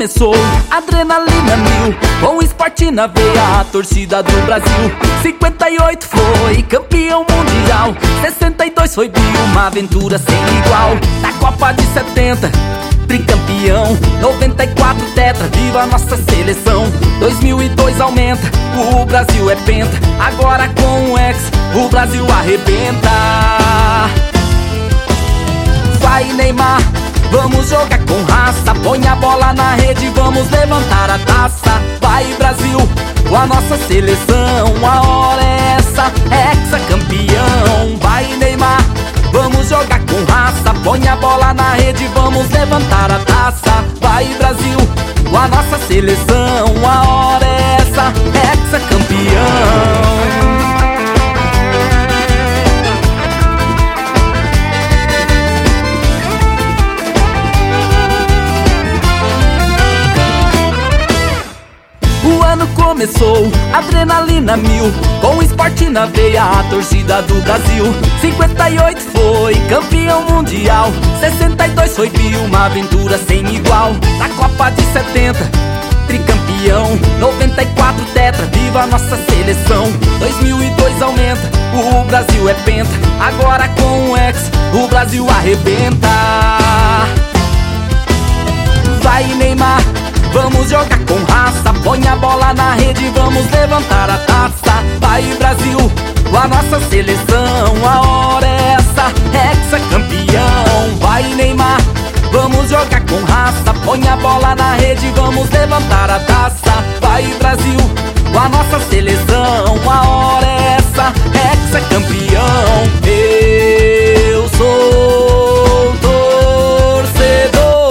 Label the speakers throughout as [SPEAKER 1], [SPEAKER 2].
[SPEAKER 1] começou, adrenalina mil, com o esporte na veia, a torcida do Brasil. 58 foi campeão mundial, 62 foi uma aventura sem igual. Na Copa de 70, tricampeão, 94 tetra, viva a nossa seleção. 2002 aumenta, o Brasil é penta, agora com o Hexa, o Brasil arrebenta. Vai Neymar, vamos jogar com raça, põe a bola na rede, vamos levantar a taça. Vai Brasil, com a nossa seleção, a hora é essa, Hexa campeão. Vai Neymar, vamos jogar com raça, põe a bola na rede, vamos levantar a taça. Vai Brasil, com a nossa seleção, a hora é essa, Hexa campeão. O ano começou, adrenalina mil, com o esporte na veia, a torcida do Brasil. 58 foi campeão mundial, 62 foi uma aventura sem igual. Na Copa de 70, tricampeão, 94 tetra, viva a nossa seleção. 2002 aumenta, o Brasil é penta, agora com o Hexa, o Brasil arrebenta. Vai Neymar, vamos jogar com raça, põe a bola na rede, vamos levantar a taça. Vai Brasil, com a nossa seleção, a hora é essa, Hexa campeão. Vai Neymar, vamos jogar com raça, põe a bola na rede, vamos levantar a taça. Vai Brasil, com a nossa seleção, a hora é essa, Hexa campeão. Eu sou torcedor.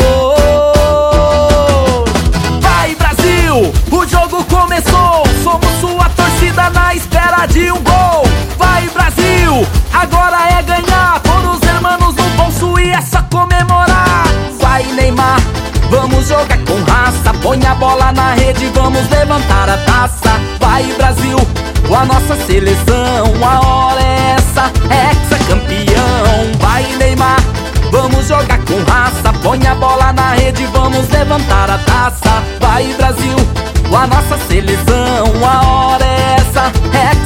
[SPEAKER 1] O jogo começou, somos sua torcida na espera de um gol. Vai Brasil, agora é ganhar, todos os hermanos no bolso e é só comemorar. Vai Neymar, vamos jogar com raça, põe a bola na rede, vamos levantar a taça. Vai Brasil, com a nossa seleção, a hora é essa, Hexa campeão. Vai Neymar, vamos jogar com raça, põe a bola na rede, vamos levantar a taça. Vai Brasil, com a nossa seleção, a hora é essa,